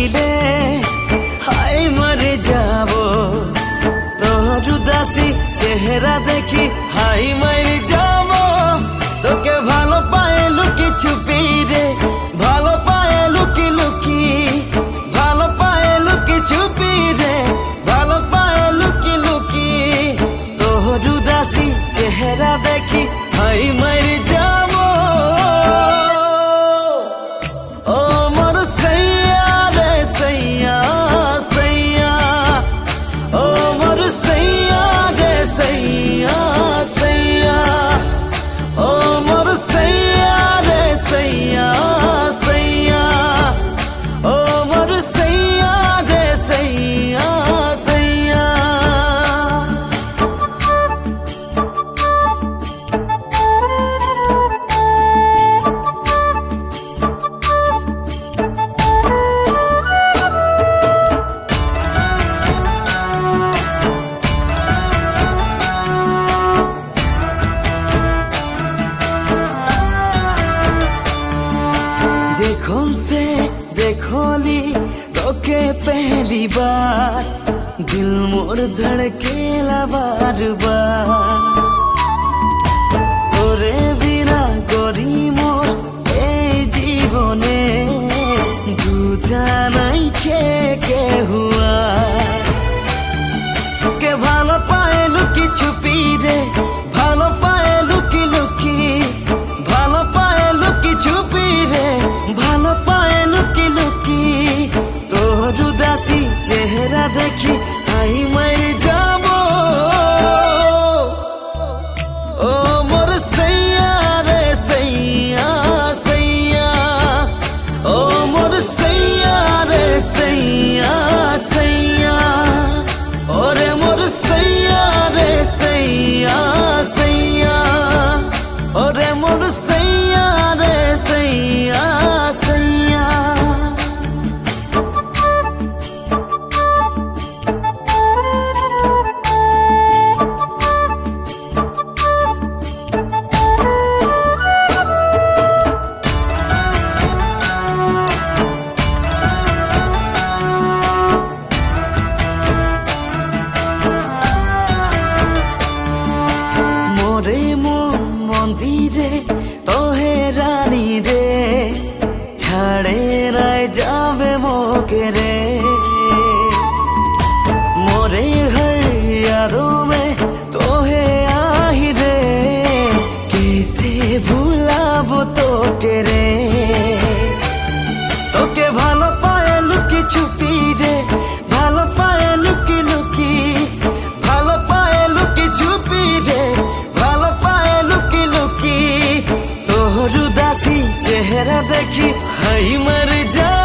রে হাই মরে যাব তোর উদাসী চেহারা দেখি হাই মরে যাব তোকে ভালো পায়ে লুকি ছুপি রে ভালো পায়ে লুকি লুকি ভালো পায়ে লুকি ছুপি রে ভালো পায়ে লুকি লুকি তোর উদাসী চেহারা দেখি হাই মরে যাব ও মোর সৈয়া রে সৈয়া সৈয়া ও মোর সৈয়া রে সৈয়া সৈয়া ও মোর সৈয়া রে সৈয়া সৈয়া ও মোর সৈয়া রে সৈয়া সৈয়া जखन से देखली तोके पहली बार दिल मोर धड़केला बार बार तोरे बिना गरी मोर ए जीवने दुजानाई के हुआ के भालो पाए लुकी छुपी रे भालो पाए लुकी लुकी भालो पाए लुकी छुपी रे ভালো পায়ে লুকি লুকি তোর উদাসী চেহারা দেখি হাই মরে যাব ও মোর সৈয়া রে সৈয়া সৈয়া ও মোর সৈয়া রে সৈয়া সৈয়া ওরে মোর সৈয়া রে সৈয়া সৈয়া ওরে মোর সৈয়া রে সৈয়া মোরে মন মন্দিরে তোহে রানী রে ছাড়ে রায় যাবে মোকে রে মোরে হরিয়ারো মে তোহে আহি রে कैसे ভুলাবো তোকে রে তোকে ভালো পায়ে লুকি ছুপি রে ভালো পায়ে লুকি লুকি ভালো পায়ে লুকি ছুপি রে ভালো পায়ে লুকি লুকি তোর উদাসী চেহারা দেখি হাই মরে যা